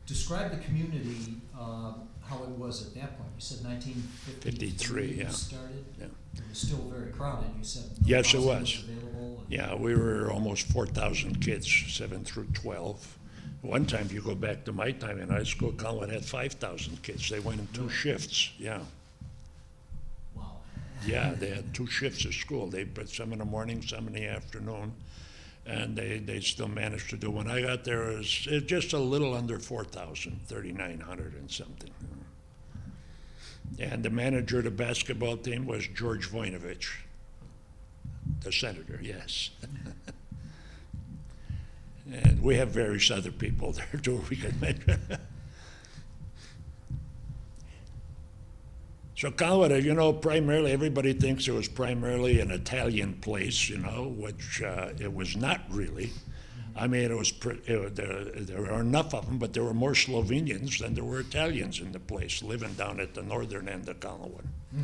Describe the community, how it was at that point. You said 1953 53, yeah. started? Yeah. It was still very crowded, you said. Yes, it housing was. available and- Yeah, we were almost 4,000 kids, 7 through 12. One time, if you go back to my time in high school, Collinwood had 5,000 kids. They went in two shifts, yeah. Wow. Yeah, they had two shifts of school. They put some in the morning, some in the afternoon, and they still managed to do. When I got there, it was just a little under 4,000, 3,900 and something. And the manager of the basketball team was George Voinovich, the senator, yes. And we have various other people there too we can mention. So Collinwood, you know, primarily everybody thinks it was primarily an Italian place, you know, which it was not really. I mean, there were enough of them, but there were more Slovenians than there were Italians in the place living down at the northern end of Collinwood.